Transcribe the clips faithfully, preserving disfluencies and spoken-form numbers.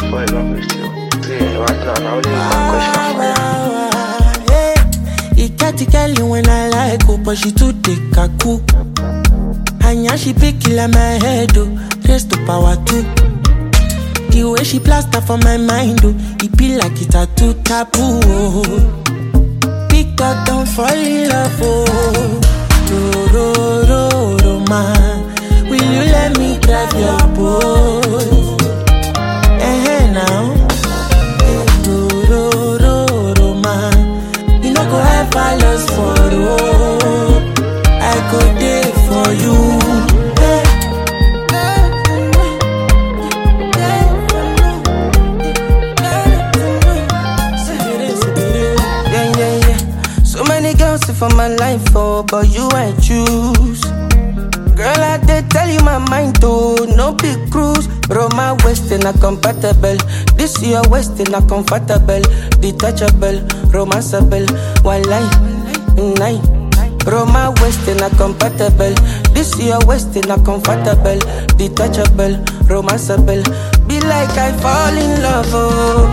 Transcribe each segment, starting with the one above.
fall in love with you. Yeah, right now, now this is my question for you. Yeah, it got the girl when I like her, but she too take a cook. And yeah, she pick it like my head, oh, rest to power too. The way she plaster for my mind, oh, it be like it a too taboo. Oh. Big dog don't fall in love, oh. Ro, ro, ro, ro, man. Will you let me drive your boat? Eh, now. Ro, ro, ro, ro, man. You no go ever lost for road. I go there for you. For my life, oh, but you I choose. Girl, I did tell you my mind, too. No big cruise. Roma West in a compatible. This your West in a comfortable. Detachable, romanceable. One life, night. Roma West in a compatible. This your West in a comfortable. Detachable, romanceable. Be like I fall in love, oh.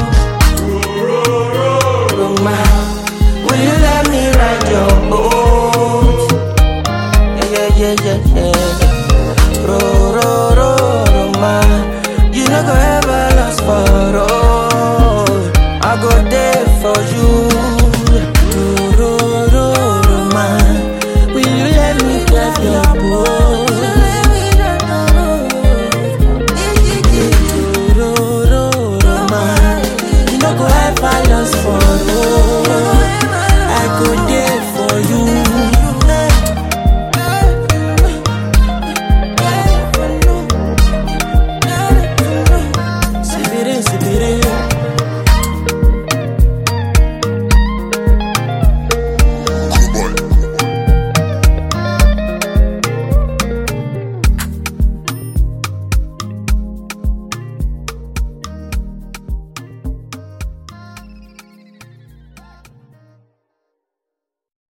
Roma, will you let me ride your boat? Yeah, yeah, yeah, yeah, yeah. Ro, ro, ro, ro, man. You no go ever lost for road. I go there for you. Ro, ro, ro, ro, man. Will you let me drive your boat? Ro, ro, ro, ro, man. You no go ever lost